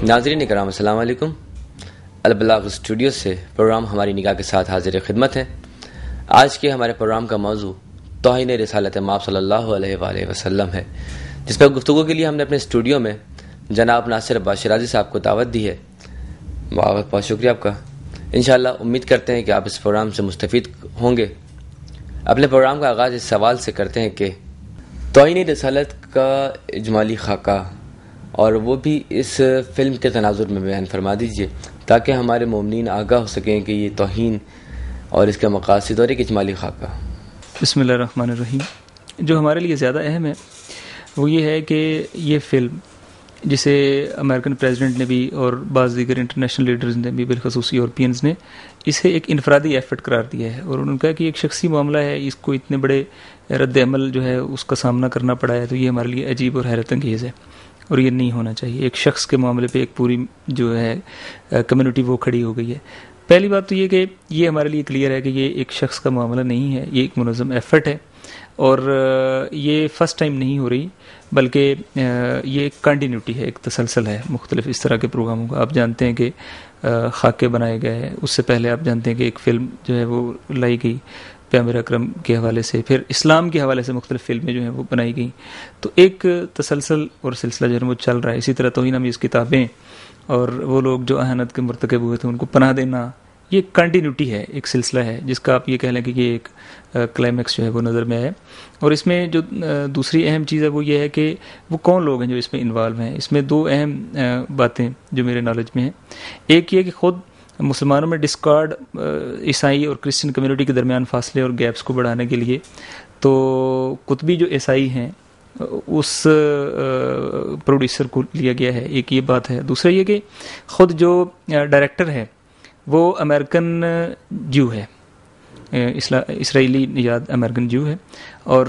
ناظرین کرام السلام علیکم. البلاغ اسٹوڈیو سے پروگرام ہماری نگاہ کے ساتھ حاضر خدمت ہے. آج کے ہمارے پروگرام کا موضوع توہین رسالت مآب صلی اللہ علیہ وآلہ وسلم ہے، جس پر گفتگو کے لیے ہم نے اپنے اسٹوڈیو میں جناب ناصر عباس شیرازی صاحب کو دعوت دی ہے. بہت بہت شکریہ آپ کا. انشاءاللہ امید کرتے ہیں کہ آپ اس پروگرام سے مستفید ہوں گے. اپنے پروگرام کا آغاز اس سوال سے کرتے ہیں کہ توہین رسالت کا اجمالی خاکہ اور وہ بھی اس فلم کے تناظر میں بیان فرما دیجئے تاکہ ہمارے مومنین آگاہ ہو سکیں کہ یہ توہین اور اس کے مقاصد اور ایک اجمالی خاکہ. بسم اللہ الرحمن الرحیم. جو ہمارے لیے زیادہ اہم ہے وہ یہ ہے کہ یہ فلم جسے امریکن پریزیڈنٹ نے بھی اور بعض دیگر انٹرنیشنل لیڈرز نے بھی بالخصوص یورپینز نے اسے ایک انفرادی ایفرٹ قرار دیا ہے، اور انہوں نے کہا کہ ایک شخصی معاملہ ہے، اس کو اتنے بڑے رد عمل جو ہے اس کا سامنا کرنا پڑا ہے، تو یہ ہمارے لیے عجیب اور حیرت انگیز ہے اور یہ نہیں ہونا چاہیے. ایک شخص کے معاملے پہ ایک پوری جو ہے کمیونٹی وہ کھڑی ہو گئی ہے. پہلی بات تو یہ کہ یہ ہمارے لیے کلیئر ہے کہ یہ ایک شخص کا معاملہ نہیں ہے، یہ ایک منظم ایفرٹ ہے، اور یہ فرسٹ ٹائم نہیں ہو رہی بلکہ یہ ایک کنٹینیوٹی ہے، ایک تسلسل ہے مختلف اس طرح کے پروگراموں کا. آپ جانتے ہیں کہ خاکے بنائے گئے، اس سے پہلے آپ جانتے ہیں کہ ایک فلم جو ہے وہ لائی گئی پیغمبر اکرم کے حوالے سے، پھر اسلام کے حوالے سے مختلف فلمیں جو ہیں وہ بنائی گئیں. تو ایک تسلسل اور سلسلہ جو ہے وہ چل رہا ہے. اسی طرح توہین امیز کتابیں اور وہ لوگ جو اہانت کے مرتکب ہوئے تھے ان کو پناہ دینا، یہ کنٹینیوٹی ہے، ایک سلسلہ ہے جس کا آپ یہ کہہ لیں کہ یہ ایک کلائمیکس جو ہے وہ نظر میں آئے. اور اس میں جو دوسری اہم چیز ہے وہ یہ ہے کہ وہ کون لوگ ہیں جو اس میں انوالو ہیں. اس میں دو اہم باتیں جو میرے نالج میں ہیں. ایک یہ کہ خود مسلمانوں میں ڈسکارڈ عیسائی اور کرسچن کمیونٹی کے درمیان فاصلے اور گیپس کو بڑھانے کے لیے تو قطبی جو عیسائی ہیں اس پروڈیوسر کو لیا گیا ہے. ایک یہ بات ہے. دوسرا یہ کہ خود جو ڈائریکٹر ہے وہ امریکن جو ہے، اسرائیلی نژاد امریکن جو ہے، اور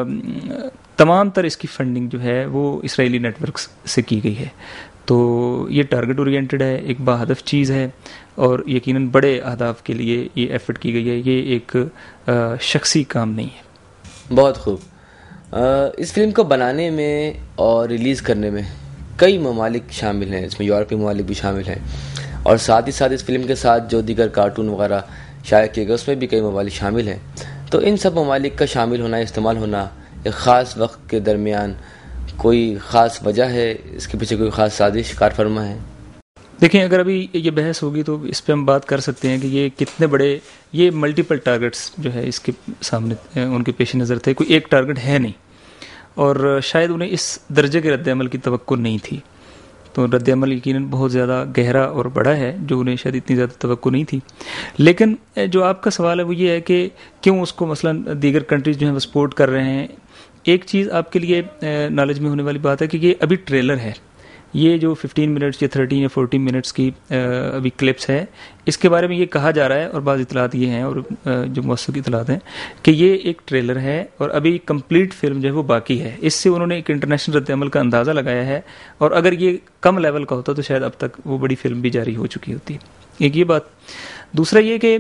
تمام تر اس کی فنڈنگ جو ہے وہ اسرائیلی نیٹ ورکس سے کی گئی ہے. تو یہ ٹارگٹ اورینٹڈ ہے، ایک باہدف چیز ہے، اور یقیناً بڑے اہداف کے لیے یہ ایفرٹ کی گئی ہے. یہ ایک شخصی کام نہیں ہے. بہت خوب. اس فلم کو بنانے میں اور ریلیز کرنے میں کئی ممالک شامل ہیں، اس میں یورپی ممالک بھی شامل ہیں، اور ساتھ ہی ساتھ اس فلم کے ساتھ جو دیگر کارٹون وغیرہ شائع کیے گئے اس میں بھی کئی ممالک شامل ہیں. تو ان سب ممالک کا شامل ہونا، استعمال ہونا ایک خاص وقت کے درمیان کوئی خاص وجہ ہے، اس کے پیچھے کوئی خاص سازش کار فرما ہے؟ دیکھیں، اگر ابھی یہ بحث ہوگی تو اس پہ ہم بات کر سکتے ہیں کہ یہ کتنے بڑے، یہ ملٹیپل ٹارگٹس جو ہے اس کے سامنے ان کے پیش نظر تھے. کوئی ایک ٹارگٹ ہے نہیں، اور شاید انہیں اس درجے کے رد عمل کی توقع نہیں تھی. تو رد عمل یقیناً بہت زیادہ گہرا اور بڑا ہے جو انہیں شاید اتنی زیادہ توقع نہیں تھی. لیکن جو آپ کا سوال ہے وہ یہ ہے کہ کیوں اس کو مثلا دیگر کنٹریز جو ہیں وہ سپورٹ کر رہے ہیں. ایک چیز آپ کے لیے نالج میں ہونے والی بات ہے کہ یہ ابھی ٹریلر ہے. یہ جو 15 منٹس یا 13 یا 14 منٹس کی ابھی کلپس ہے، اس کے بارے میں یہ کہا جا رہا ہے، اور بعض اطلاعات یہ ہیں اور جو موثق اطلاعات ہیں کہ یہ ایک ٹریلر ہے اور ابھی کمپلیٹ فلم جو ہے وہ باقی ہے. اس سے انہوں نے ایک انٹرنیشنل رد عمل کا اندازہ لگایا ہے، اور اگر یہ کم لیول کا ہوتا تو شاید اب تک وہ بڑی فلم بھی جاری ہو چکی ہوتی. ایک یہ بات. دوسرا یہ کہ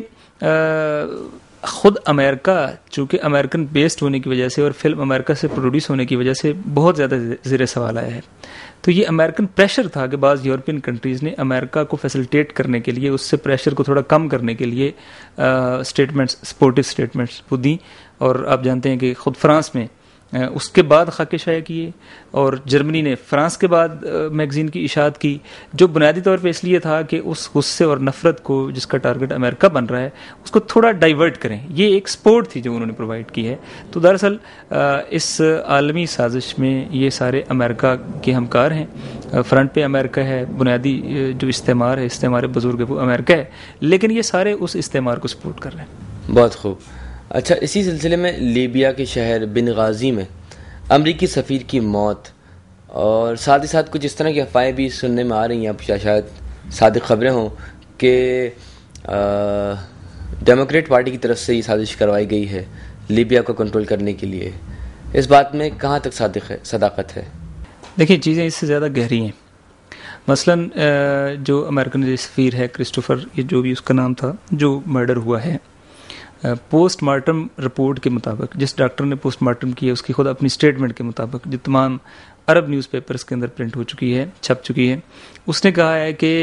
خود امریکہ چونکہ امریکن بیسڈ ہونے کی وجہ سے اور فلم امریکہ سے پروڈیوس ہونے کی وجہ سے بہت زیادہ زیر سوال آیا ہے. تو یہ امریکن پریشر تھا کہ بعض یورپین کنٹریز نے امریکہ کو فیسلٹیٹ کرنے کے لیے، اس سے پریشر کو تھوڑا کم کرنے کے لیے سٹیٹمنٹس، سپورٹیو سٹیٹمنٹس وہ دیں. اور آپ جانتے ہیں کہ خود فرانس میں اس کے بعد خاکے شائع کیے، اور جرمنی نے فرانس کے بعد میگزین کی اشاعت کی، جو بنیادی طور پہ اس لیے تھا کہ اس غصے اور نفرت کو جس کا ٹارگٹ امریکہ بن رہا ہے اس کو تھوڑا ڈائیورٹ کریں. یہ ایک سپورٹ تھی جو انہوں نے پرووائڈ کی ہے. تو دراصل اس عالمی سازش میں یہ سارے امریکہ کے ہمکار ہیں. فرنٹ پہ امریکہ ہے، بنیادی جو استعمار ہے، استعمار بزرگ ہے وہ امریکہ ہے، لیکن یہ سارے اس استعمار کو سپورٹ کر رہے ہیں. بہت خوب. اچھا، اسی سلسلے میں لیبیا کے شہر بنغازی میں امریکی سفیر کی موت، اور ساتھ ہی ساتھ کچھ اس طرح کی افواہیں بھی سننے میں آ رہی ہیں، شاید صادق خبریں ہوں، کہ ڈیموکریٹ پارٹی کی طرف سے یہ سازش کروائی گئی ہے لیبیا کو کنٹرول کرنے کے لیے. اس بات میں کہاں تک صداقت ہے؟ دیکھیں، چیزیں اس سے زیادہ گہری ہیں. مثلا جو امریکن سفیر ہے کرسٹوفر، یہ جو بھی اس کا نام تھا، جو مرڈر ہوا ہے، پوسٹ مارٹم رپورٹ کے مطابق، جس ڈاکٹر نے پوسٹ مارٹم کیا اس کی خود اپنی سٹیٹمنٹ کے مطابق، جو تمام عرب نیوز پیپرز کے اندر پرنٹ ہو چکی ہے، چھپ چکی ہے. اس نے کہا ہے کہ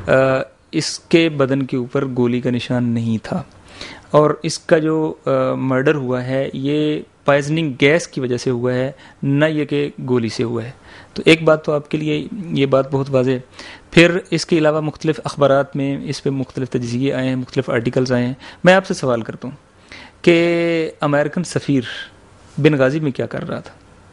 اس کے بدن کے اوپر گولی کا نشان نہیں تھا اور اس کا جو مرڈر ہوا ہے یہ پوائزننگ گیس کی وجہ سے ہوا ہے، نہ یہ کہ گولی سے ہوا ہے. تو ایک بات تو آپ کے لیے یہ بات بہت واضح ہے. پھر اس کے علاوہ مختلف اخبارات میں اس پہ مختلف تجزیے آئے ہیں، مختلف آرٹیکلز آئے ہیں. میں آپ سے سوال کرتا ہوں کہ امریکن سفیر بنغازی میں کیا کر رہا تھا؟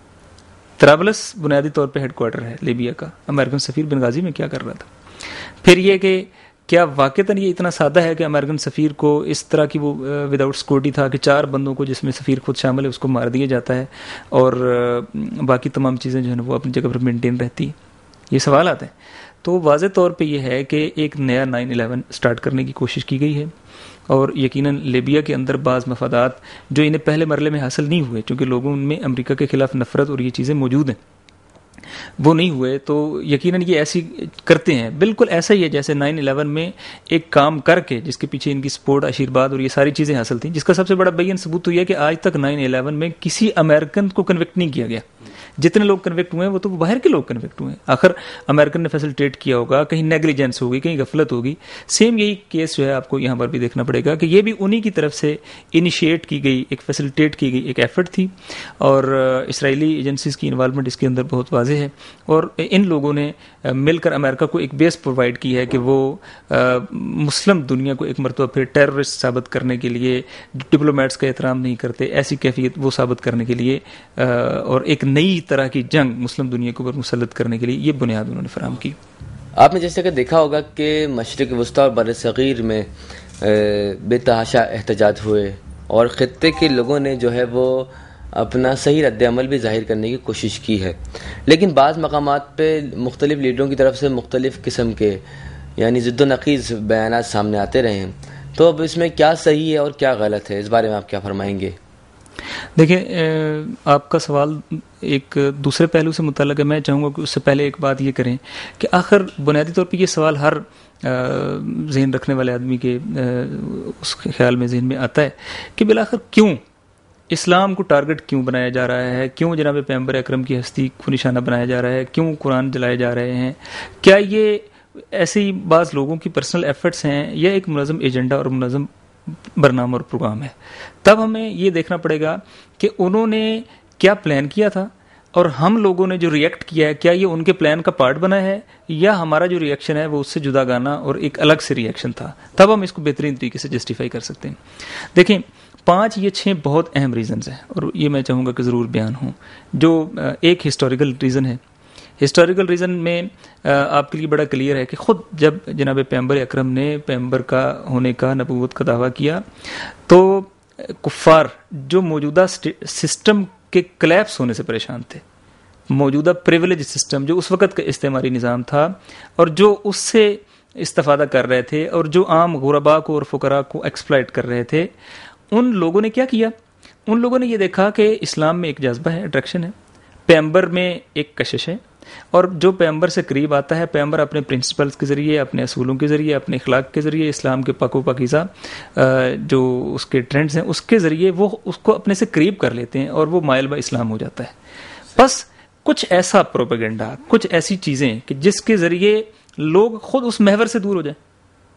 طرابلس بنیادی طور پہ ہیڈ کوارٹر ہے لیبیا کا. امریکن سفیر بنغازی میں کیا کر رہا تھا؟ پھر یہ کہ کیا واقعتاً یہ اتنا سادہ ہے کہ امریکن سفیر کو اس طرح کی وہ وداؤٹ سیکورٹی تھا کہ 4 بندوں کو جس میں سفیر خود شامل ہے اس کو مار دیا جاتا ہے اور باقی تمام چیزیں جو ہیں وہ اپنی جگہ پر مینٹین رہتی ہیں؟ یہ سوالات ہیں. تو واضح طور پہ یہ ہے کہ ایک نیا 9/11 سٹارٹ کرنے کی کوشش کی گئی ہے اور یقیناً لیبیا کے اندر بعض مفادات جو انہیں پہلے مرحلے میں حاصل نہیں ہوئے، چونکہ لوگوں ان میں امریکہ کے خلاف نفرت اور یہ چیزیں موجود ہیں، وہ نہیں ہوئے. تو یقیناً یہ ایسی کرتے ہیں، بالکل ایسا ہی ہے جیسے 9/11 میں ایک کام کر کے جس کے پیچھے ان کی سپورٹ، آشیرواد اور یہ ساری چیزیں حاصل تھیں، جس کا سب سے بڑا بیان ثبوت تو یہ ہے کہ آج تک 9/11 میں کسی امریکن کو کنوکٹ نہیں کیا گیا. جتنے لوگ کنوکٹ ہوئے ہیں وہ تو باہر کے لوگ کنوکٹ ہوئے ہیں. آخر امریکن نے فیسلٹیٹ کیا ہوگا، کہیں نیگلیجنس ہوگی، کہیں غفلت ہوگی. سیم یہی کیس جو ہے آپ کو یہاں پر بھی دیکھنا پڑے گا کہ یہ بھی انہی کی طرف سے انیشیٹ کی گئی، ایک فیسلٹیٹ کی گئی ایک ایفرٹ تھی اور اسرائیلی ایجنسیز کی انوالومنٹ اس کے اندر بہت واضح ہے. اور ان لوگوں نے مل کر امریکہ کو ایک بیس پرووائڈ کی ہے کہ وہ مسلم دنیا کو ایک مرتبہ پھر ٹیررسٹ ثابت کرنے کے لیے، ڈپلومیٹس کا احترام نہیں کرتے، ایسی کیفیت وہ ثابت کرنے کے لیے اور ایک نئی طرح کی جنگ مسلم دنیا کے اوپر مسلط کرنے کے لیے یہ بنیاد انہوں نے فراہم کی. آپ نے جیسے کہ دیکھا ہوگا کہ مشرق وسطیٰ اور بر صغیر میں بے تحاشا احتجاج ہوئے اور خطے کے لوگوں نے جو ہے وہ اپنا صحیح رد عمل بھی ظاہر کرنے کی کوشش کی ہے، لیکن بعض مقامات پہ مختلف لیڈروں کی طرف سے مختلف قسم کے یعنی ضد و نقیض بیانات سامنے آتے رہے ہیں. تو اب اس میں کیا صحیح ہے اور کیا غلط ہے، اس بارے میں آپ کیا فرمائیں گے؟ دیکھیں، آپ کا سوال ایک دوسرے پہلو سے متعلق ہے. میں چاہوں گا کہ اس سے پہلے ایک بات یہ کریں کہ آخر بنیادی طور پہ یہ سوال ہر ذہن رکھنے والے آدمی کے اس خیال میں ذہن میں آتا ہے کہ بالآخر کیوں اسلام کو ٹارگٹ کیوں بنایا جا رہا ہے، کیوں جناب پیغمبر اکرم کی ہستی کو نشانہ بنایا جا رہا ہے، کیوں قرآن جلائے جا رہے ہیں؟ کیا یہ ایسے ہی بعض لوگوں کی پرسنل ایفرٹس ہیں یا ایک منظم ایجنڈا اور منظم برنامہ اور پروگرام ہے؟ تب ہمیں یہ دیکھنا پڑے گا کہ انہوں نے کیا پلان کیا تھا اور ہم لوگوں نے جو ریئیکٹ کیا ہے کیا یہ ان کے پلان کا پارٹ بنا ہے یا ہمارا جو ریئیکشن ہے وہ اس سے جدا گانا اور ایک الگ سے ریئیکشن تھا. تب ہم اس کو بہترین طریقے سے جسٹیفائی کر سکتے ہیں. دیکھیں، 5 یا 6 بہت اہم ریزنز ہیں اور یہ میں چاہوں گا کہ ضرور بیان ہوں. جو ایک ہسٹوریکل ریزن ہے، ہسٹوریکل ریزن میں آپ کے لیے بڑا کلیئر ہے کہ خود جب جناب پیغمبر اکرم نے پیغمبر کا ہونے کا، نبوت کا دعویٰ کیا تو کفار جو موجودہ سسٹم کے کلیپس ہونے سے پریشان تھے، موجودہ پریویلیج سسٹم جو اس وقت کا استعماری نظام تھا اور جو اس سے استفادہ کر رہے تھے اور جو عام غرباء کو اور فقراء کو ایکسپلائٹ کر رہے تھے، ان لوگوں نے کیا کیا؟ ان لوگوں نے یہ دیکھا کہ اسلام میں ایک جذبہ ہے، اٹریکشن ہے، پیغمبر میں ایک کشش ہے اور جو پیغمبر سے قریب آتا ہے، پیغمبر اپنے پرنسپلز کے ذریعے، اپنے اصولوں کے ذریعے، اپنے اخلاق کے ذریعے، اسلام کے پاک و پاکیزہ جو اس کے ٹرینڈز ہیں اس کے ذریعے وہ اس کو اپنے سے قریب کر لیتے ہیں اور وہ مائل با اسلام ہو جاتا ہے. بس کچھ ایسا پروپیگنڈا، کچھ ایسی چیزیں کہ جس کے ذریعے لوگ خود اس محور سے دور ہو جائیں.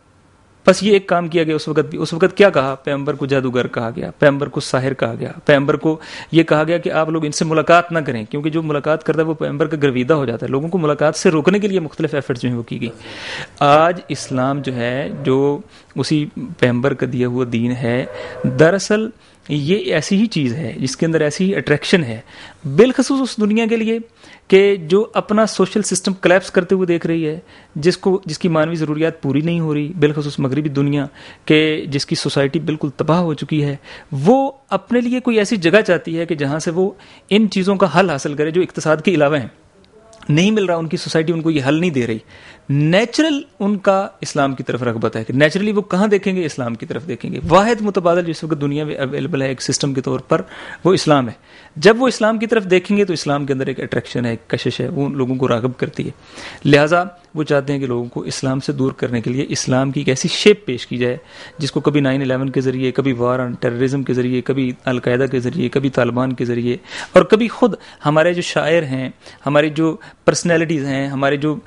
بس یہ ایک کام کیا گیا اس وقت بھی. اس وقت کیا کہا؟ پیغمبر کو جادوگر کہا گیا، پیغمبر کو ساحر کہا گیا، پیغمبر کو یہ کہا گیا کہ آپ لوگ ان سے ملاقات نہ کریں کیونکہ جو ملاقات کرتا ہے وہ پیغمبر کا گرویدہ ہو جاتا ہے. لوگوں کو ملاقات سے روکنے کے لیے مختلف ایفرٹس جو ہیں وہ کی گئی. آج اسلام جو ہے، جو اسی پیغمبر کا دیا ہوا دین ہے، دراصل یہ ایسی ہی چیز ہے جس کے اندر ایسی ہی اٹریکشن ہے، بالخصوص اس دنیا کے لیے کہ جو اپنا سوشل سسٹم کلیپس کرتے ہوئے دیکھ رہی ہے، جس کی مانوی ضروریات پوری نہیں ہو رہی، بالخصوص مغربی دنیا کہ جس کی سوسائٹی بالکل تباہ ہو چکی ہے. وہ اپنے لیے کوئی ایسی جگہ چاہتی ہے کہ جہاں سے وہ ان چیزوں کا حل حاصل کرے جو اقتصاد کے علاوہ ہیں. نہیں مل رہا، ان کی سوسائٹی ان کو یہ حل نہیں دے رہی. نیچرل ان کا اسلام کی طرف رغبت ہے کہ نیچرلی وہ کہاں دیکھیں گے؟ اسلام کی طرف دیکھیں گے. واحد متبادل جس وقت دنیا میں اویلیبل ہے ایک سسٹم کے طور پر وہ اسلام ہے. جب وہ اسلام کی طرف دیکھیں گے تو اسلام کے اندر ایک اٹریکشن ہے، ایک کشش ہے، وہ ان لوگوں کو راغب کرتی ہے. لہٰذا وہ چاہتے ہیں کہ لوگوں کو اسلام سے دور کرنے کے لیے اسلام کی ایک ایسی شیپ پیش کی جائے جس کو کبھی 9/11 کے ذریعے، کبھی وار آن ٹیررزم کے ذریعے، کبھی القاعدہ کے ذریعے، کبھی طالبان کے ذریعے، اور کبھی خود ہمارے جو شاعر ہیں، ہماری جو پرسنالٹیز ہیں، ہمارے جو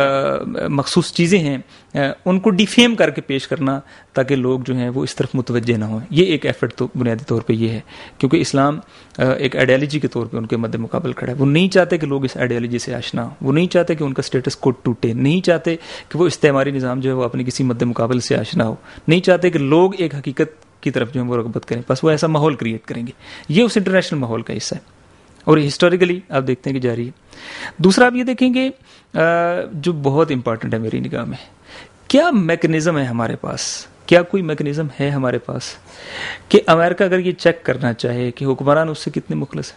مخصوص چیزیں ہیں، ان کو ڈیفیم کر کے پیش کرنا تاکہ لوگ جو ہیں وہ اس طرف متوجہ نہ ہوں. یہ ایک ایفرٹ تو بنیادی طور پہ یہ ہے، کیونکہ اسلام ایک آئیڈیالوجی کے طور پہ ان کے مد مقابل کھڑا ہے. وہ نہیں چاہتے کہ لوگ اس آئیڈیالوجی سے آشنا ہوں، وہ نہیں چاہتے کہ ان کا اسٹیٹس کوڈ ٹوٹے، نہیں چاہتے کہ وہ استعماری نظام جو ہے وہ اپنے کسی مد مقابل سے آشنا ہو، نہیں چاہتے کہ لوگ ایک حقیقت کی طرف جو ہے وہ رغبت کریں. بس وہ ایسا ماحول کریٹ کریں گے. یہ اس انٹرنیشنل ماحول کا حصہ ہے اور ہسٹوریکلی آپ دیکھتے ہیں کہ جاری ہے. دوسرا آپ یہ دیکھیں گے جو بہت امپورٹنٹ ہے میری نگاہ میں، کیا میکنزم ہے ہمارے پاس، کیا کوئی میکنزم ہے ہمارے پاس کہ امریکہ اگر یہ چیک کرنا چاہے کہ حکمران اس سے کتنے مخلص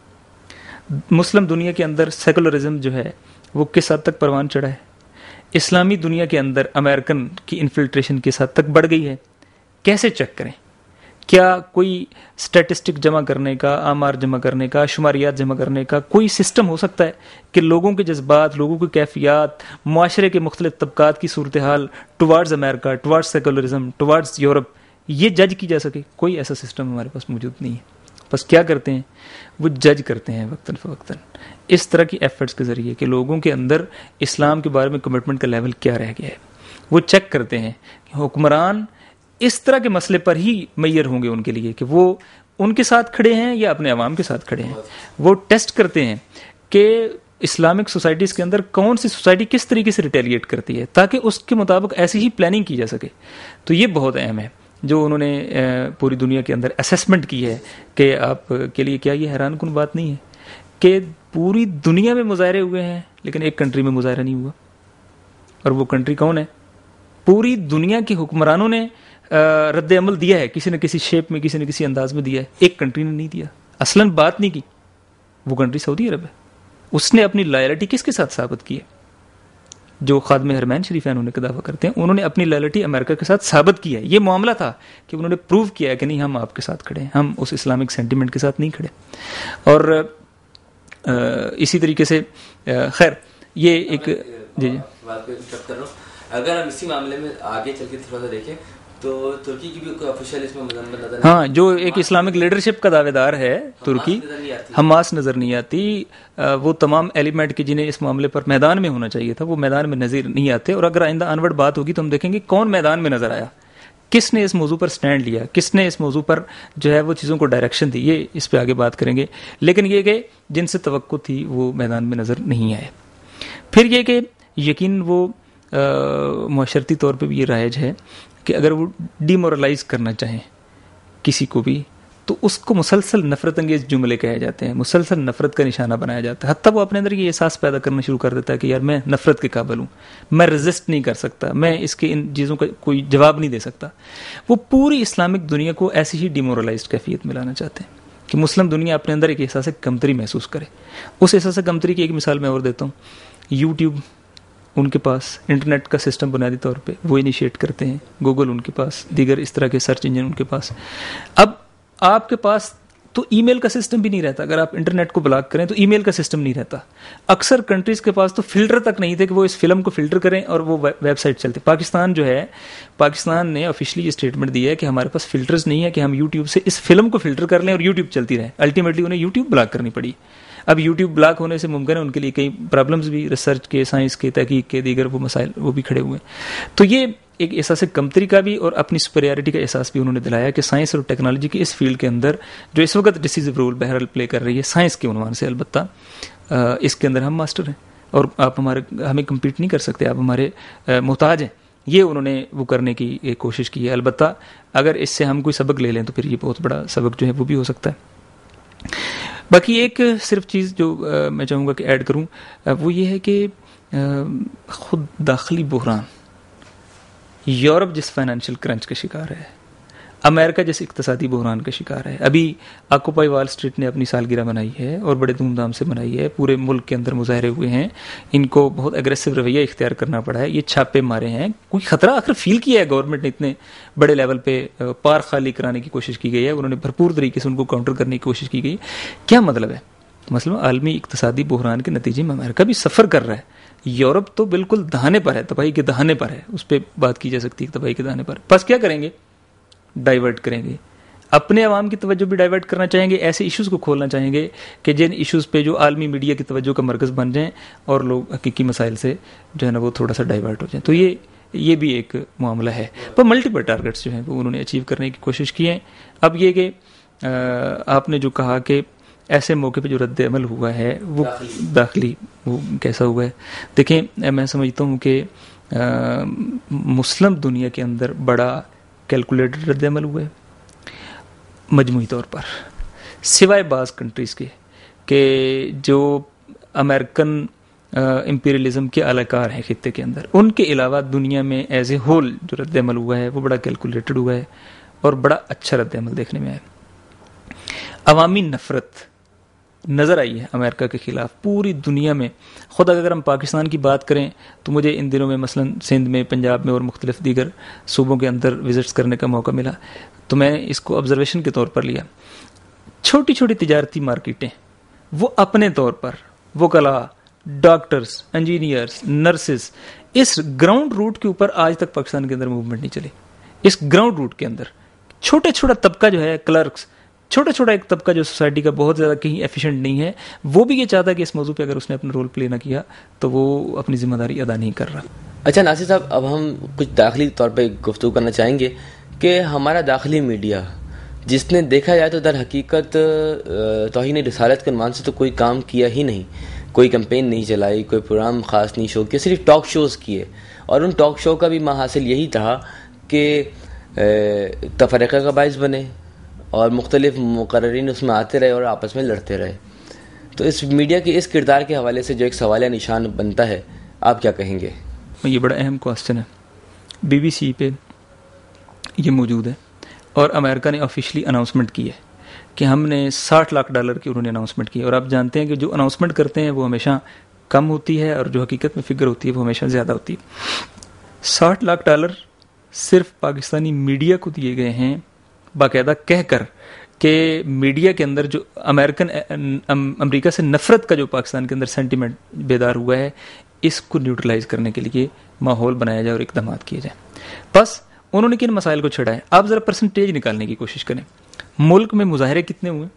ہیں. مسلم دنیا کے اندر سیکولرزم جو ہے وہ کس حد تک پروان چڑھا ہے، اسلامی دنیا کے اندر امریکن کی انفلٹریشن کس حد تک بڑھ گئی ہے، کیسے چیک کریں. کیا کوئی اسٹیٹسٹک جمع کرنے کا، آمار جمع کرنے کا، شماریات جمع کرنے کا کوئی سسٹم ہو سکتا ہے کہ لوگوں کے جذبات، لوگوں کی کیفیات، معاشرے کے مختلف طبقات کی صورتحال towards America, towards secularism, towards Europe یہ جج کی جا سکے؟ کوئی ایسا سسٹم ہمارے پاس موجود نہیں ہے. بس کیا کرتے ہیں وہ جج کرتے ہیں وقتاً فوقتاً اس طرح کی ایفرٹس کے ذریعے کہ لوگوں کے اندر اسلام کے بارے میں کمٹمنٹ کا لیول کیا رہ گیا ہے. وہ چیک کرتے ہیں کہ حکمران اس طرح کے مسئلے پر ہی میئر ہوں گے ان کے لیے کہ وہ ان کے ساتھ کھڑے ہیں یا اپنے عوام کے ساتھ کھڑے ہیں. وہ ٹیسٹ کرتے ہیں کہ اسلامک سوسائٹیز کے اندر کون سی سوسائٹی کس طریقے سے ریٹیلیٹ کرتی ہے تاکہ اس کے مطابق ایسی ہی پلاننگ کی جا سکے. تو یہ بہت اہم ہے جو انہوں نے پوری دنیا کے اندر اسیسمنٹ کی ہے کہ آپ کے لیے کیا یہ حیران کن بات نہیں ہے کہ پوری دنیا میں مظاہرے ہوئے ہیں لیکن ایک کنٹری میں مظاہرہ نہیں ہوا. اور وہ کنٹری کون ہے؟ پوری دنیا کے حکمرانوں نے رد عمل دیا ہے، کسی نہ کسی شیپ میں، کسی نہ کسی انداز میں دیا ہے، ایک کنٹری نے نہیں دیا. اصلاً بات نہیں کی. وہ کنٹری سعودی عرب ہے. اس نے اپنی لائلٹی کس کے ساتھ ثابت کی ہے؟ جو خادم حرمین شریف ہیں انہوں نے دعویٰ کرتے ہیں، انہوں نے اپنی لائلٹی امریکہ کے ساتھ ثابت کی ہے. یہ معاملہ تھا کہ انہوں نے پروو کیا ہے کہ نہیں ہم آپ کے ساتھ کھڑے ہیں، ہم اس اسلامک سینٹیمنٹ کے ساتھ نہیں کھڑے. اور اسی طریقے سے خیر یہ ایک جی اگر ہم اسی معاملے میں آگے چل کے تھوڑا سا دیکھیں تو ترکی کی بھی کوئی آفیشیل اس میں مذمت نظر نہیں. ہاں، جو ایک اسلامک لیڈرشپ کا دعوے دار ہے ترکی، حماس نظر نہیں آتی. وہ تمام ایلیمنٹ کے جنہیں اس معاملے پر میدان میں ہونا چاہیے تھا وہ میدان میں نظر نہیں آتے. اور اگر آئندہ آنورڈ بات ہوگی تو ہم دیکھیں گے کون میدان میں نظر آیا، کس نے اس موضوع پر سٹینڈ لیا، کس نے اس موضوع پر جو ہے وہ چیزوں کو ڈائریکشن دی. یہ اس پہ آگے بات کریں گے. لیکن یہ کہ جن سے توقع تھی وہ میدان میں نظر نہیں آئے. پھر یہ کہ یقین وہ معاشرتی طور پہ بھی یہ رائج ہے کہ اگر وہ ڈی مورلائز کرنا چاہیں کسی کو بھی تو اس کو مسلسل نفرت انگیز جملے کہے جاتے ہیں، مسلسل نفرت کا نشانہ بنایا جاتا ہے. حتیٰ وہ اپنے اندر یہ احساس پیدا کرنا شروع کر دیتا ہے کہ یار میں نفرت کے قابل ہوں، میں ریزسٹ نہیں کر سکتا، میں اس کے ان چیزوں کا کوئی جواب نہیں دے سکتا. وہ پوری اسلامک دنیا کو ایسی ہی ڈی مورلائزڈ کیفیت میں لانا چاہتے ہیں کہ مسلم دنیا اپنے اندر ایک احساس کمتری محسوس کرے. اس احساس کمتری کی ایک مثال میں اور دیتا ہوں. یوٹیوب ان کے پاس انٹرنیٹ کا سسٹم بنیادی طور پہ وہ انیشیٹ کرتے ہیں، گوگل ان کے پاس، دیگر اس طرح کے سرچ انجن ان کے پاس. اب آپ کے پاس تو ای میل کا سسٹم بھی نہیں رہتا. اگر آپ انٹرنیٹ کو بلاک کریں تو ای میل کا سسٹم نہیں رہتا. اکثر کنٹریز کے پاس تو فلٹر تک نہیں تھے کہ وہ اس فلم کو فلٹر کریں اور وہ ویب سائٹ چلتے. پاکستان جو ہے، پاکستان نے آفیشلی یہ اسٹیٹمنٹ دی ہے کہ ہمارے پاس فلٹرز نہیں ہے کہ ہم یوٹیوب سے اس فلم کو فلٹر کر لیں اور یوٹیوب چلتی رہے. الٹیمیٹلی انہیں یوٹیوب بلاک کرنی پڑی. اب یوٹیوب بلاک ہونے سے ممکن ہے ان کے لیے کئی پرابلمز بھی، ریسرچ کے، سائنس کے، تحقیق کے، دیگر وہ مسائل وہ بھی کھڑے ہوئے. تو یہ ایک احساس کمتری کا بھی اور اپنی سپیریارٹی کا احساس بھی انہوں نے دلایا کہ سائنس اور ٹیکنالوجی کی اس فیلڈ کے اندر جو اس وقت ڈیسیزو رول بہرحال پلے کر رہی ہے سائنس کے عنوان سے، البتہ اس کے اندر ہم ماسٹر ہیں اور آپ ہمیں کمپیٹ نہیں کر سکتے، آپ ہمارے محتاج ہیں. یہ انہوں نے وہ کرنے کی ایک کوشش کی ہے. البتہ اگر اس سے ہم کوئی سبق لے لیں تو پھر یہ بہت بڑا سبق جو ہے وہ بھی ہو سکتا ہے. باقی ایک صرف چیز جو میں چاہوں گا کہ ایڈ کروں وہ یہ ہے کہ خود داخلی بحران، یورپ جس فائنینشیل کرنچ کا شکار ہے، امریکہ جس اقتصادی بحران کا شکار ہے. ابھی آکوپائی وال اسٹریٹ نے اپنی سالگرہ منائی ہے اور بڑے دھوم دھام سے منائی ہے. پورے ملک کے اندر مظاہرے ہوئے ہیں. ان کو بہت اگریسو رویہ اختیار کرنا پڑا ہے. یہ چھاپے مارے ہیں. کوئی خطرہ آخر فیل کیا ہے گورنمنٹ نے، اتنے بڑے لیول پہ پار خالی کرانے کی کوشش کی گئی ہے. انہوں نے بھرپور طریقے سے ان کو کاؤنٹر کرنے کی کوشش کی گئی. کیا مطلب ہے مثلا عالمی اقتصادی بحران کے نتیجے میں امریکہ بھی سفر کر رہا ہے. یورپ تو بالکل دہانے پر ہے, تباہی کے دہانے پر ہے, اس پہ بات کی جا سکتی ہے تباہی کے دہانے پر. بس کیا کریں گے, ڈائیورٹ کریں گے, اپنے عوام کی توجہ بھی ڈائیورٹ کرنا چاہیں گے, ایسے ایشوز کو کھولنا چاہیں گے کہ جن ایشوز پہ جو عالمی میڈیا کی توجہ کا مرکز بن جائیں اور لوگ حقیقی مسائل سے جو ہے نا وہ تھوڑا سا ڈائیورٹ ہو جائیں. تو یہ بھی ایک معاملہ ہے. پر ملٹیپل ٹارگٹس جو ہیں وہ انہوں نے اچیو کرنے کی کوشش کی ہیں. اب یہ کہ آپ نے جو کہا کہ ایسے موقع پہ جو رد عمل ہوا ہے وہ داخلی وہ کیسا ہوا ہے, دیکھیں میں سمجھتا ہوں کہ مسلم دنیا کے اندر بڑا کیلکولیٹڈ رد عمل ہوا ہے مجموعی طور پر, سوائے بعض کنٹریز کے کہ جو امریکن امپیریلزم کے اعلی کار ہیں خطے کے اندر, ان کے علاوہ دنیا میں ایز اے ہول جو رد عمل ہوا ہے وہ بڑا کیلکولیٹڈ ہوا ہے اور بڑا اچھا رد عمل دیکھنے میں آیا. عوامی نفرت نظر آئی ہے امریکہ کے خلاف پوری دنیا میں. خود اگر ہم پاکستان کی بات کریں تو مجھے ان دنوں میں مثلا سندھ میں, پنجاب میں اور مختلف دیگر صوبوں کے اندر وزٹس کرنے کا موقع ملا, تو میں اس کو آبزرویشن کے طور پر لیا. چھوٹی چھوٹی تجارتی مارکیٹیں وہ اپنے طور پر وکلاء, ڈاکٹرز, انجینئرز, نرسز, اس گراؤنڈ روٹ کے اوپر آج تک پاکستان کے اندر موومنٹ نہیں چلی. اس گراؤنڈ روٹ کے اندر چھوٹا طبقہ جو ہے, کلرکس, چھوٹا ایک طبقہ جو سوسائٹی کا بہت زیادہ کہیں ایفیشینٹ نہیں ہے, وہ بھی یہ چاہتا ہے کہ اس موضوع پہ اگر اس نے اپنا رول پلے نہ کیا تو وہ اپنی ذمہ داری ادا نہیں کر رہا. اچھا ناصر صاحب, اب ہم کچھ داخلی طور پہ گفتگو کرنا چاہیں گے کہ ہمارا داخلی میڈیا, جس نے دیکھا جائے تو در حقیقت توہین رسالت کے عنوان سے تو کوئی کام کیا ہی نہیں, کوئی کمپین نہیں چلائی, کوئی پروگرام خاص نہیں شو کیا, صرف ٹاک شوز کیے, اور ان ٹاک شو کا بھی محاصل یہی تھا کہ تفرقہ کا باعث بنے اور مختلف مقررین اس میں آتے رہے اور آپس میں لڑتے رہے. تو اس میڈیا کے اس کردار کے حوالے سے جو ایک سوالیہ نشان بنتا ہے, آپ کیا کہیں گے؟ یہ بڑا اہم کوسچن ہے. بی بی سی پہ یہ موجود ہے اور امریکہ نے آفیشلی اناؤنسمنٹ کی ہے کہ ہم نے $60 لاکھ کی انہوں نے اناؤنسمنٹ کی, اور آپ جانتے ہیں کہ جو اناؤنسمنٹ کرتے ہیں وہ ہمیشہ کم ہوتی ہے اور جو حقیقت میں فگر ہوتی ہے وہ ہمیشہ زیادہ ہوتی ہے. $60 لاکھ صرف پاکستانی میڈیا کو دیے گئے ہیں باقاعدہ کہہ کر کہ میڈیا کے اندر جو امریکہ سے نفرت کا جو پاکستان کے اندر سینٹیمنٹ بیدار ہوا ہے, اس کو نیوٹرلائز کرنے کے لیے ماحول بنایا جائے اور اقدامات کیے جائیں. بس انہوں نے کن مسائل کو چھڑا ہے؟ آپ ذرا پرسنٹیج نکالنے کی کوشش کریں. ملک میں مظاہرے کتنے ہوئے,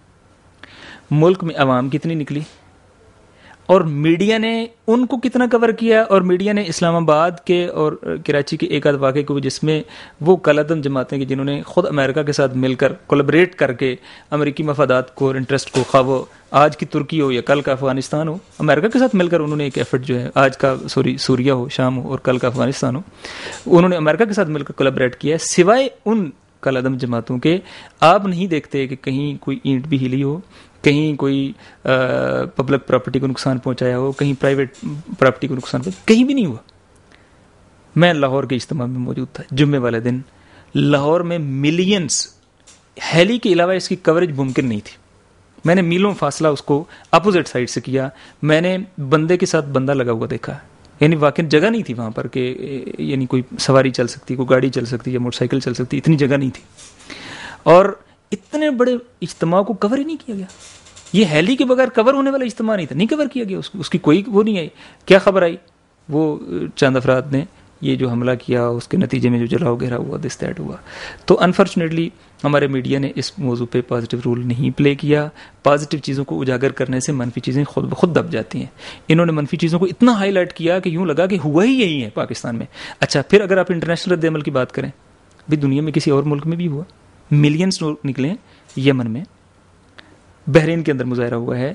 ملک میں عوام کتنی نکلی, اور میڈیا نے ان کو کتنا کور کیا, اور میڈیا نے اسلام آباد کے اور کراچی کے ایک آدھ واقعے کو جس میں وہ کالعدم جماعتیں کہ جنہوں نے خود امریکہ کے ساتھ مل کر کولیبریٹ کر کے امریکی مفادات کو اور انٹرسٹ کو, خواہ وہ آج کی ترکی ہو یا کل کا افغانستان ہو, امریکہ کے ساتھ مل کر انہوں نے ایک ایفرٹ جو ہے, آج کا سوریا ہو, شام ہو اور کل کا افغانستان ہو, انہوں نے امریکہ کے ساتھ مل کر کولیبریٹ کیا ہے. سوائے ان کالعدم جماعتوں کے آپ نہیں دیکھتے کہ کہیں کوئی اینٹ بھی ہلی ہو, کہیں کوئی پبلک پراپرٹی کو نقصان پہنچایا ہو, کہیں پرائیویٹ پراپرٹی کو نقصان پہنچایا, کہیں بھی نہیں ہوا. میں لاہور کے اجتماع میں موجود تھا جمعے والے دن. لاہور میں ملینز, ہیلی کے علاوہ اس کی کوریج ممکن نہیں تھی. میں نے میلوں فاصلہ اس کو اپوزٹ سائڈ سے کیا. میں نے بندے کے ساتھ بندہ لگا ہوا دیکھا, یعنی واقعی جگہ نہیں تھی وہاں پر کہ یعنی کوئی سواری چل سکتی, کوئی گاڑی چل سکتی یا موٹر سائیکل چل سکتی, اتنی جگہ نہیں تھی. اور اتنے بڑے اجتماع کو کور ہی نہیں کیا گیا. یہ ہیلی کے بغیر کور ہونے والا اجتماع نہیں تھا, نہیں کور کیا گیا. اس کی کوئی وہ نہیں آئی. کیا خبر آئی؟ وہ چند افراد نے یہ جو حملہ کیا, اس کے نتیجے میں جو جلاؤ گہرا ہوا, دس دیٹ ہوا. تو انفارچونیٹلی ہمارے میڈیا نے اس موضوع پہ پازیٹیو رول نہیں پلے کیا. پازیٹیو چیزوں کو اجاگر کرنے سے منفی چیزیں خود بخود دب جاتی ہیں. انہوں نے منفی چیزوں کو اتنا ہائی لائٹ کیا کہ یوں لگا کہ ہوا ہی یہی ہے پاکستان میں. اچھا, پھر اگر آپ انٹرنیشنل رد عمل کی بات کریں, بھی دنیا میں کسی اور ملک میں بھی ہوا, ملینز لوگ نکلے. یمن میں, بحرین کے اندر مظاہرہ ہوا ہے,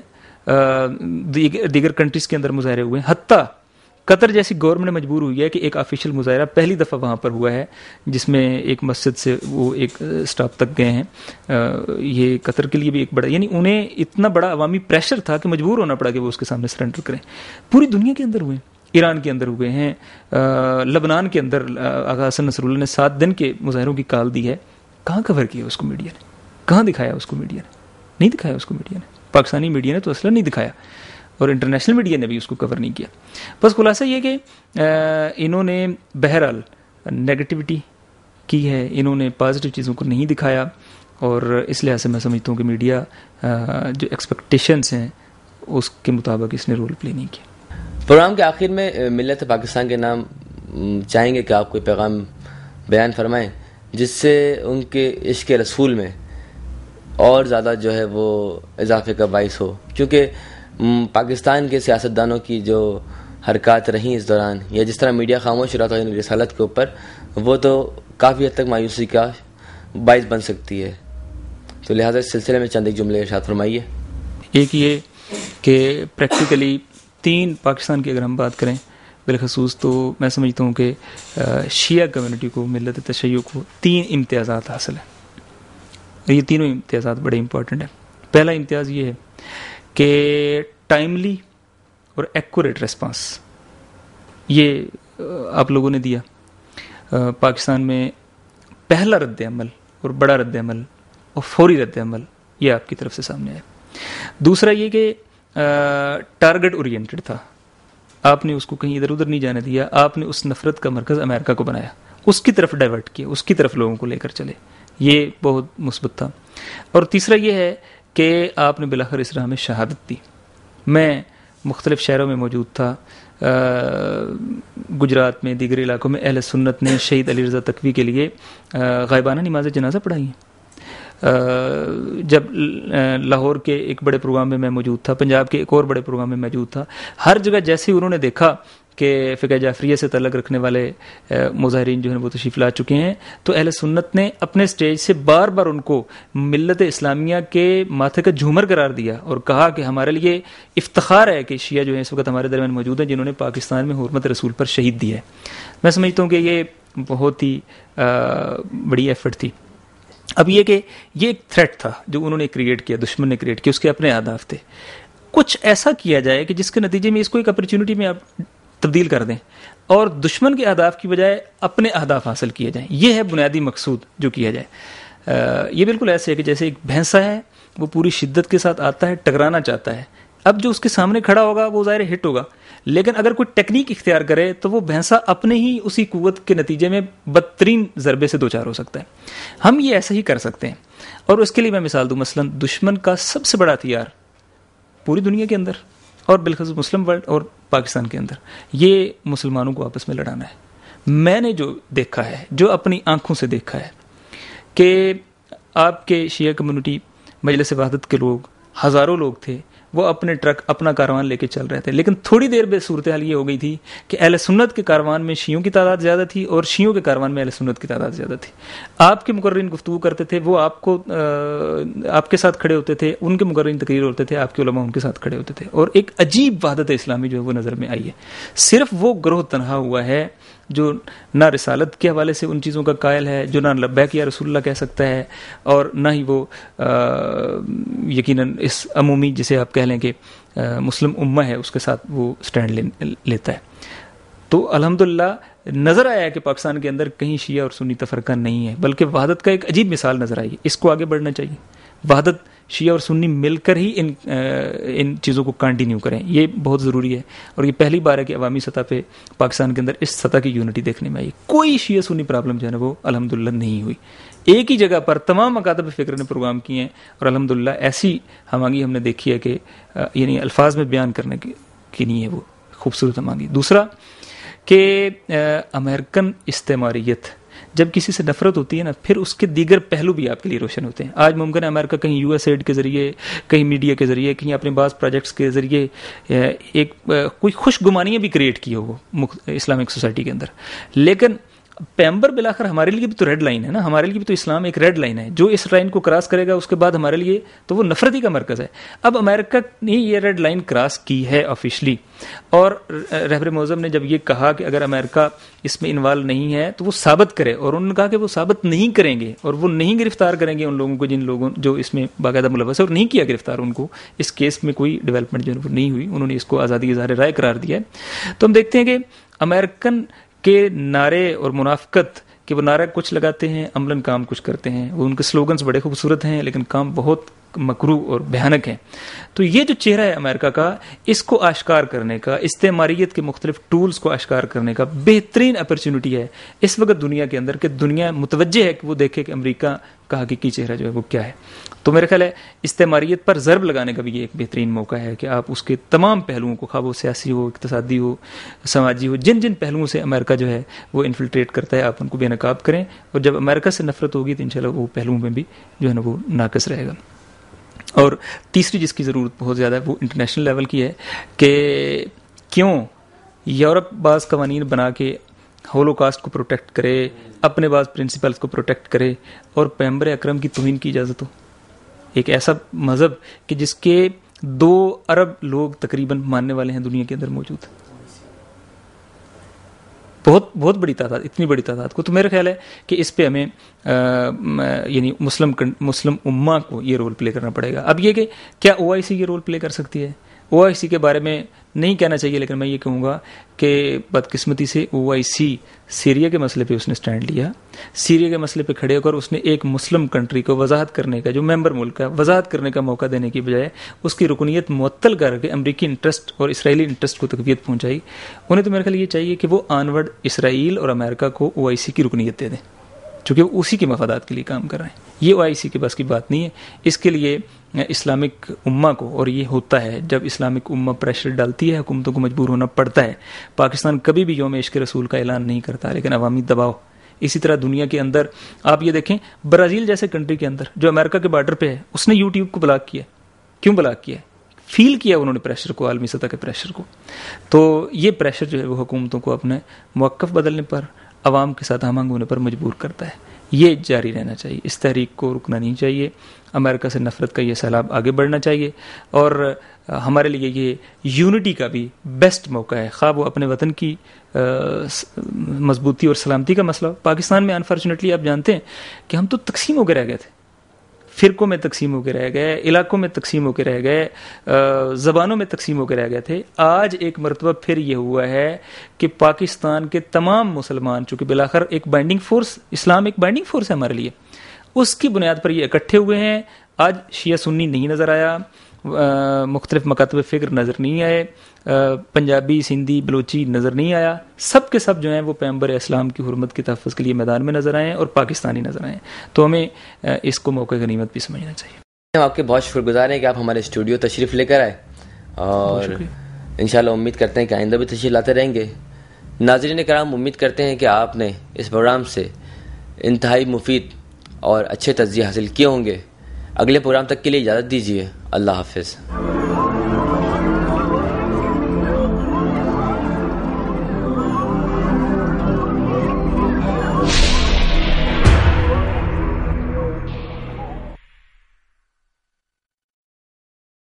دیگر کنٹریز کے اندر مظاہرے ہوئے ہیں. حتیٰ قطر جیسی گورنمنٹ مجبور ہوئی ہے کہ ایک آفیشیل مظاہرہ پہلی دفعہ وہاں پر ہوا ہے جس میں ایک مسجد سے وہ ایک سٹاپ تک گئے ہیں. یہ قطر کے لیے بھی ایک بڑا, یعنی انہیں اتنا بڑا عوامی پریشر تھا کہ مجبور ہونا پڑا کہ وہ اس کے سامنے سرنڈر کریں. پوری دنیا کے اندر ہوئے ہیں, ایران کے اندر ہوئے ہیں, لبنان کے اندر آغا حسن نصر اللہ نے 7 دن کے مظاہروں کی کال دی ہے. کہاں کور کیا اس کو میڈیا نے؟ کہاں دکھایا اس کو میڈیا نے؟ نہیں دکھایا اس کو میڈیا نے. پاکستانی میڈیا نے تو اصلا نہیں دکھایا, اور انٹرنیشنل میڈیا نے بھی اس کو کور نہیں کیا. بس خلاصہ یہ کہ انہوں نے بہرحال نیگیٹیوٹی کی ہے, انہوں نے پازیٹیو چیزوں کو نہیں دکھایا, اور اس لحاظ سے میں سمجھتا ہوں کہ میڈیا جو ایکسپیکٹیشنس ہیں اس کے مطابق اس نے رول پلے نہیں کیا۔ پروگرام کے آخر میں ملت پاکستان کے نام چاہیں گے کہ آپ کوئی پیغام بیان فرمائیں جس سے ان کے عشق رسول میں اور زیادہ جو ہے وہ اضافے کا باعث ہو، کیونکہ پاکستان کے سیاستدانوں کی جو حرکات رہیں اس دوران، یا جس طرح میڈیا خاموش رہا تھا رسالت کے اوپر، وہ تو کافی حد تک مایوسی کا باعث بن سکتی ہے۔ تو لہٰذا اس سلسلے میں چند ایک جملے ارشاد فرمائیے۔ ایک یہ کہ پریکٹیکلی 3 پاکستان کی اگر ہم بات کریں بالخصوص، تو میں سمجھتا ہوں کہ شیعہ کمیونٹی کو، ملت تشیع کو 3 امتیازات حاصل ہیں، اور یہ تینوں امتیازات بڑے امپورٹنٹ ہیں۔ پہلا امتیاز یہ ہے کہ ٹائملی اور ایکوریٹ ریسپانس یہ آپ لوگوں نے دیا۔ پاکستان میں پہلا رد عمل اور بڑا رد عمل اور فوری رد عمل یہ آپ کی طرف سے سامنے آیا۔ دوسرا یہ کہ ٹارگٹ اورینٹڈ تھا، آپ نے اس کو کہیں ادھر ادھر نہیں جانے دیا، آپ نے اس نفرت کا مرکز امریکہ کو بنایا، اس کی طرف ڈائیورٹ کیا، اس کی طرف لوگوں کو لے کر چلے، یہ بہت مثبت تھا۔ اور تیسرا یہ ہے کہ آپ نے بالآخر اس راہ میں شہادت دی۔ میں مختلف شہروں میں موجود تھا، گجرات میں، دیگر علاقوں میں اہل سنت نے شہید علی رضا تقوی کے لیے غائبانہ نماز جنازہ پڑھائی ہیں۔ جب لاہور کے ایک بڑے پروگرام میں موجود تھا، پنجاب کے ایک اور بڑے پروگرام میں موجود تھا، ہر جگہ جیسے انہوں نے دیکھا کہ فقہ جعفریہ سے تعلق رکھنے والے مظاہرین جو ہیں وہ تشریف لا چکے ہیں، تو اہل سنت نے اپنے سٹیج سے بار بار ان کو ملت اسلامیہ کے ماتھے کا جھومر قرار دیا اور کہا کہ ہمارے لیے افتخار ہے کہ شیعہ جو ہیں اس وقت ہمارے درمیان موجود ہیں جنہوں نے پاکستان میں حرمت رسول پر شہید دیا ہے۔ میں سمجھتا ہوں کہ یہ بہت ہی بڑی ایفرٹ تھی۔ اب یہ کہ یہ ایک تھریٹ تھا جو انہوں نے کریٹ کیا، دشمن نے کریٹ کیا، اس کے اپنے اہداف تھے۔ کچھ ایسا کیا جائے کہ جس کے نتیجے میں اس کو ایک اپرچونٹی میں آپ تبدیل کر دیں اور دشمن کے اہداف کی بجائے اپنے اہداف حاصل کیے جائیں، یہ ہے بنیادی مقصود جو کیا جائے۔ یہ بالکل ایسے ہے کہ جیسے ایک بھینسا ہے، وہ پوری شدت کے ساتھ آتا ہے، ٹکرانا چاہتا ہے، اب جو اس کے سامنے کھڑا ہوگا وہ ظاہر ہٹ ہوگا، لیکن اگر کوئی ٹیکنیک اختیار کرے تو وہ بھینسا اپنے ہی اسی قوت کے نتیجے میں بدترین ضربے سے دوچار ہو سکتا ہے۔ ہم یہ ایسا ہی کر سکتے ہیں، اور اس کے لیے میں مثال دوں، مثلا دشمن کا سب سے بڑا ہتھیار پوری دنیا کے اندر اور بالخصوص مسلم ورلڈ اور پاکستان کے اندر یہ مسلمانوں کو آپس میں لڑانا ہے۔ میں نے جو دیکھا ہے، جو اپنی آنکھوں سے دیکھا ہے، کہ آپ کے شیعہ کمیونٹی مجلس وحدت کے لوگ، ہزاروں لوگ تھے، وہ اپنے ٹرک، اپنا کاروان لے کے چل رہے تھے، لیکن تھوڑی دیر میں صورتحال یہ ہو گئی تھی کہ اہل سنت کے کاروان میں شیعوں کی تعداد زیادہ تھی اور شیعوں کے کاروان میں اہل سنت کی تعداد زیادہ تھی۔ آپ کے مقررین گفتگو کرتے تھے، وہ آپ کے ساتھ کھڑے ہوتے تھے، ان کے مقررین تقریر ہوتے تھے، آپ کے علماء ان کے ساتھ کھڑے ہوتے تھے، اور ایک عجیب وحدت اسلامی جو ہے وہ نظر میں آئی ہے۔ صرف وہ گروہ تنہا ہوا ہے جو نہ رسالت کے حوالے سے ان چیزوں کا قائل ہے، جو نہ لبیک یا رسول اللہ کہہ سکتا ہے، اور نہ ہی وہ یقیناً اس عمومی جسے آپ کہہ لیں کہ مسلم امہ ہے اس کے ساتھ وہ سٹینڈ لیتا ہے۔ تو الحمدللہ نظر آیا ہے کہ پاکستان کے اندر کہیں شیعہ اور سنی تفرقہ نہیں ہے، بلکہ وحدت کا ایک عجیب مثال نظر آئی ہے۔ اس کو آگے بڑھنا چاہیے، وحدت شیعہ اور سنی مل کر ہی ان چیزوں کو کنٹینیو کریں، یہ بہت ضروری ہے۔ اور یہ پہلی بار ہے کہ عوامی سطح پہ پاکستان کے اندر اس سطح کی یونٹی دیکھنے میں آئی۔ کوئی شیعہ سنی پرابلم جو ہے نا وہ الحمدللہ نہیں ہوئی، ایک ہی جگہ پر تمام مکاتب فکر نے پروگرام کیے ہیں، اور الحمدللہ ایسی ہمانگی ہم نے دیکھی ہے کہ یعنی الفاظ میں بیان کرنے کی نہیں ہے، وہ خوبصورت ہمانگی۔ دوسرا کہ امریکن استعماریت، جب کسی سے نفرت ہوتی ہے نا، پھر اس کے دیگر پہلو بھی آپ کے لیے روشن ہوتے ہیں۔ آج ممکن ہے امریکہ کہیں یو ایس ایڈ کے ذریعے، کہیں میڈیا کے ذریعے، کہیں اپنے بعض پروجیکٹس کے ذریعے ایک کوئی خوش گمانیاں بھی کریٹ کی ہو اسلامک سوسائٹی کے اندر، لیکن پیغمبر بالآخر ہمارے لیے بھی تو ریڈ لائن ہے نا، ہمارے لیے بھی تو اسلام ایک ریڈ لائن ہے، جو اس لائن کو کراس کرے گا اس کے بعد ہمارے لیے تو وہ نفرتی کا مرکز ہے۔ اب امریکہ نے یہ ریڈ لائن کراس کی ہے آفیشلی، اور رہبر معظم نے جب یہ کہا کہ اگر امریکہ اس میں انوالو نہیں ہے تو وہ ثابت کرے، اور انہوں نے کہا کہ وہ ثابت نہیں کریں گے اور وہ نہیں گرفتار کریں گے ان لوگوں کو جن لوگوں جو اس میں باقاعدہ ملوث ہے، اور نہیں کیا گرفتار ان کو، اس کیس میں کوئی ڈیولپمنٹ جو ہے وہ نہیں ہوئی، انہوں نے اس کو آزادی اظہار رائے قرار دیا ہے۔ تو ہم دیکھتے ہیں کہ امریکن کے نعرے اور منافقت کہ وہ نعرہ کچھ لگاتے ہیں، عملاً کام کچھ کرتے ہیں، وہ ان کے سلوگنز بڑے خوبصورت ہیں لیکن کام بہت مکروہ اور بھیانک ہیں. تو یہ جو چہرہ ہے امریکہ کا، اس کو آشکار کرنے کا، استعماریت کے مختلف ٹولز کو آشکار کرنے کا بہترین اپرچونٹی ہے اس وقت دنیا کے اندر، کہ دنیا متوجہ ہے کہ وہ دیکھے کہ امریکہ کا حقیقی چہرہ جو ہے وہ کیا ہے. تو میرے خیال ہے استعماریت پر ضرب لگانے کا بھی یہ ایک بہترین موقع ہے کہ آپ اس کے تمام پہلوؤں کو، خواہ وہ سیاسی ہو، اقتصادی ہو، سماجی ہو، جن جن پہلوؤں سے امریکہ جو ہے وہ انفلٹریٹ کرتا ہے، آپ ان کو بے نقاب کریں. اور جب امریکہ سے نفرت ہوگی تو انشاءاللہ وہ پہلوؤں میں بھی جو ہے نا وہ ناقص رہے گا. اور تیسری جس کی ضرورت بہت زیادہ ہے وہ انٹرنیشنل لیول کی ہے کہ کیوں یورپ بعض قوانین بنا کے ہولوکاسٹ کو پروٹیکٹ کرے، اپنے بعض پرنسپلز کو پروٹیکٹ کرے، اور پیغمبر اکرم کی توہین کی اجازت ہو. ایک ایسا مذہب کہ جس کے 2 ارب لوگ تقریباً ماننے والے ہیں دنیا کے اندر موجود، بہت بڑی تعداد، اتنی بڑی تعداد کو. تو میرا خیال ہے کہ اس پہ ہمیں یعنی مسلم امہ کو یہ رول پلے کرنا پڑے گا. اب یہ کہ کیا OIC یہ رول پلے کر سکتی ہے؟ OIC کے بارے میں نہیں کہنا چاہیے، لیکن میں یہ کہوں گا کہ بدقسمتی سے OIC سیریا کے مسئلے پہ اس نے سٹینڈ لیا. سیریا کے مسئلے پہ کھڑے ہو کر اس نے ایک مسلم کنٹری کو وضاحت کرنے کا، جو ممبر ملک ہے، وضاحت کرنے کا موقع دینے کی بجائے اس کی رکنیت معطل کر کے امریکی انٹرسٹ اور اسرائیلی انٹرسٹ کو تقویت پہنچائی. انہیں تو میرے خیال یہ چاہیے کہ وہ آنورڈ اسرائیل اور امریکہ کو OIC کی رکنیت دے دیں، چونکہ وہ اسی کے مفادات کے لیے کام کر رہے ہیں. یہ OIC کے بس کی بات نہیں ہے. اس کے لیے اسلامک امہ کو، اور یہ ہوتا ہے جب اسلامک امہ پریشر ڈالتی ہے، حکومتوں کو مجبور ہونا پڑتا ہے. پاکستان کبھی بھی یوم عشق رسول کا اعلان نہیں کرتا، لیکن عوامی دباؤ. اسی طرح دنیا کے اندر آپ یہ دیکھیں، برازیل جیسے کنٹری کے اندر جو امریکہ کے بارڈر پہ ہے، اس نے YouTube کو بلاک کیا. کیوں بلاک کیا؟ فیل کیا انہوں نے پریشر کو، عالمی سطح کے پریشر کو. تو یہ پریشر جو ہے وہ حکومتوں کو اپنے موقف بدلنے پر، عوام کے ساتھ ہم آہنگ ہونے پر مجبور کرتا ہے. یہ جاری رہنا چاہیے، اس تحریک کو رکنا نہیں چاہیے. امریکہ سے نفرت کا یہ سیلاب آگے بڑھنا چاہیے، اور ہمارے لیے یہ یونٹی کا بھی بیسٹ موقع ہے. خواہ وہ اپنے وطن کی مضبوطی اور سلامتی کا مسئلہ. پاکستان میں انفارچونیٹلی آپ جانتے ہیں کہ ہم تو تقسیم ہو کے رہ گئے تھے، فرقوں میں تقسیم ہو کے رہ گئے، علاقوں میں تقسیم ہو کے رہ گئے، زبانوں میں تقسیم ہو کے رہ گئے تھے. آج ایک مرتبہ پھر یہ ہوا ہے کہ پاکستان کے تمام مسلمان، چونکہ بالآخر ایک بائنڈنگ فورس، اسلام ایک بائنڈنگ فورس ہے ہمارے لیے، اس کی بنیاد پر یہ اکٹھے ہوئے ہیں. آج شیعہ سنی نہیں نظر آیا، مختلف مکاتب فکر نظر نہیں آئے، پنجابی، سندھی، بلوچی نظر نہیں آیا. سب کے سب جو ہیں وہ پیغمبر اسلام کی حرمت کے تحفظ کے لیے میدان میں نظر آئے ہیں، اور پاکستانی نظر آئے ہیں. تو ہمیں اس کو موقع غنیمت بھی سمجھنا چاہیے. ہم آپ کے بہت شکر گزار ہیں کہ آپ ہمارے اسٹوڈیو تشریف لے کر آئے، اور انشاءاللہ امید کرتے ہیں کہ آئندہ بھی تشریف لاتے رہیں گے. ناظرین کرام، امید کرتے ہیں کہ آپ نے اس پروگرام سے انتہائی مفید اور اچھے تجزیے حاصل کیے ہوں گے. اگلے پروگرام تک کے لیے اجازت دیجیے. اللہ حافظ.